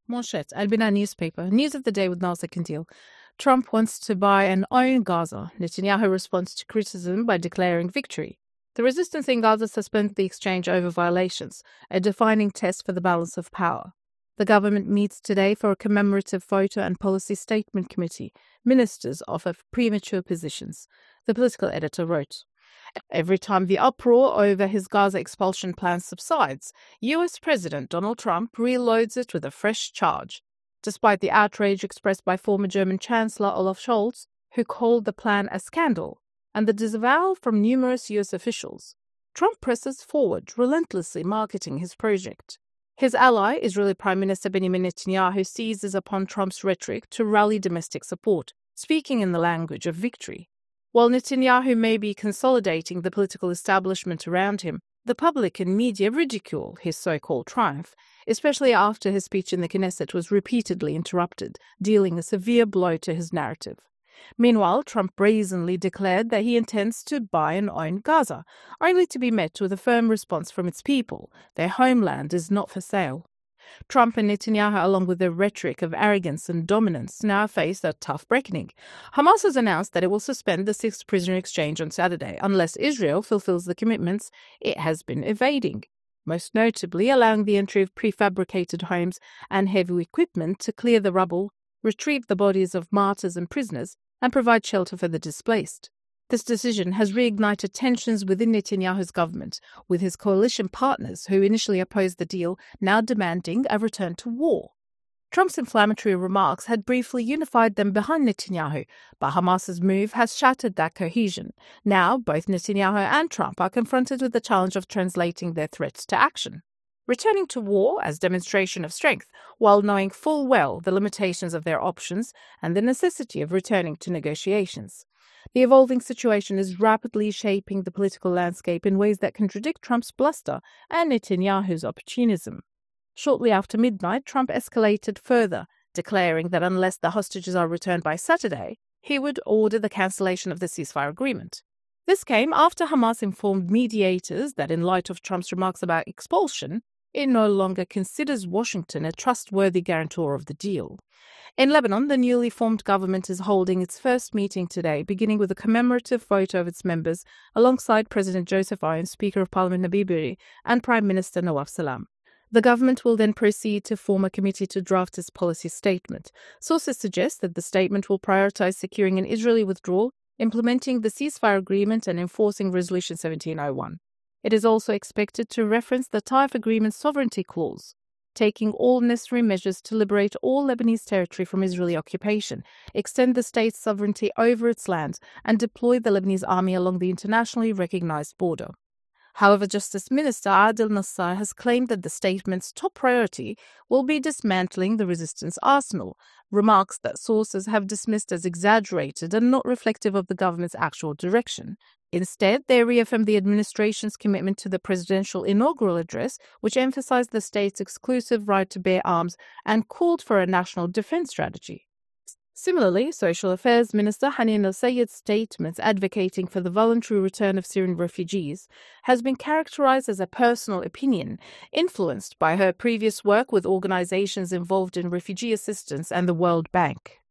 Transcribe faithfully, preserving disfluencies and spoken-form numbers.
Manchette, Al-Bina newspaper. News of the day with Nasser Kandil. Trump wants to buy and own Gaza. Netanyahu responds to criticism by declaring victory. The resistance in Gaza suspends the exchange over violations, a defining test for the balance of power. The government meets today for a commemorative photo and policy statement committee. Ministers offer premature positions. The political editor wrote, every time the uproar over his Gaza expulsion plan subsides, U S President Donald Trump reloads it with a fresh charge. Despite the outrage expressed by former German Chancellor Olaf Scholz, who called the plan a scandal, and the disavowal from numerous U S officials, Trump presses forward, relentlessly marketing his project. His ally, Israeli Prime Minister Benjamin Netanyahu, seizes upon Trump's rhetoric to rally domestic support, speaking in the language of victory. While Netanyahu may be consolidating the political establishment around him, the public and media ridicule his so-called triumph, especially after his speech in the Knesset was repeatedly interrupted, dealing a severe blow to his narrative. Meanwhile, Trump brazenly declared that he intends to buy and own Gaza, only to be met with a firm response from its people. Their homeland is not for sale. Trump and Netanyahu, along with their rhetoric of arrogance and dominance, now face a tough reckoning. Hamas has announced that it will suspend the sixth prisoner exchange on Saturday unless Israel fulfills the commitments it has been evading, most notably allowing the entry of prefabricated homes and heavy equipment to clear the rubble, retrieve the bodies of martyrs and prisoners, and provide shelter for the displaced. This decision has reignited tensions within Netanyahu's government, with his coalition partners who initially opposed the deal now demanding a return to war. Trump's inflammatory remarks had briefly unified them behind Netanyahu, but Hamas's move has shattered that cohesion. Now, both Netanyahu and Trump are confronted with the challenge of translating their threats to action. Returning to war as demonstration of strength, while knowing full well the limitations of their options and the necessity of returning to negotiations. The evolving situation is rapidly shaping the political landscape in ways that contradict Trump's bluster and Netanyahu's opportunism. Shortly after midnight, Trump escalated further, declaring that unless the hostages are returned by Saturday, he would order the cancellation of the ceasefire agreement. This came after Hamas informed mediators that in light of Trump's remarks about expulsion, it no longer considers Washington a trustworthy guarantor of the deal. In Lebanon, the newly formed government is holding its first meeting today, beginning with a commemorative photo of its members alongside President Joseph Aoun, Speaker of Parliament Nabi Berri, and Prime Minister Nawaf Salam. The government will then proceed to form a committee to draft its policy statement. Sources suggest that the statement will prioritize securing an Israeli withdrawal, implementing the ceasefire agreement, and enforcing Resolution seventeen oh one. It is also expected to reference the Taif Agreement sovereignty clause, taking all necessary measures to liberate all Lebanese territory from Israeli occupation, extend the state's sovereignty over its land, and deploy the Lebanese army along the internationally recognized border. However, Justice Minister Adel Nassar has claimed that the statement's top priority will be dismantling the resistance arsenal, remarks that sources have dismissed as exaggerated and not reflective of the government's actual direction. Instead, they reaffirmed the administration's commitment to the presidential inaugural address, which emphasized the state's exclusive right to bear arms and called for a national defense strategy. Similarly, Social Affairs Minister Hanin al-Sayed's statements advocating for the voluntary return of Syrian refugees has been characterized as a personal opinion, influenced by her previous work with organizations involved in refugee assistance and the World Bank.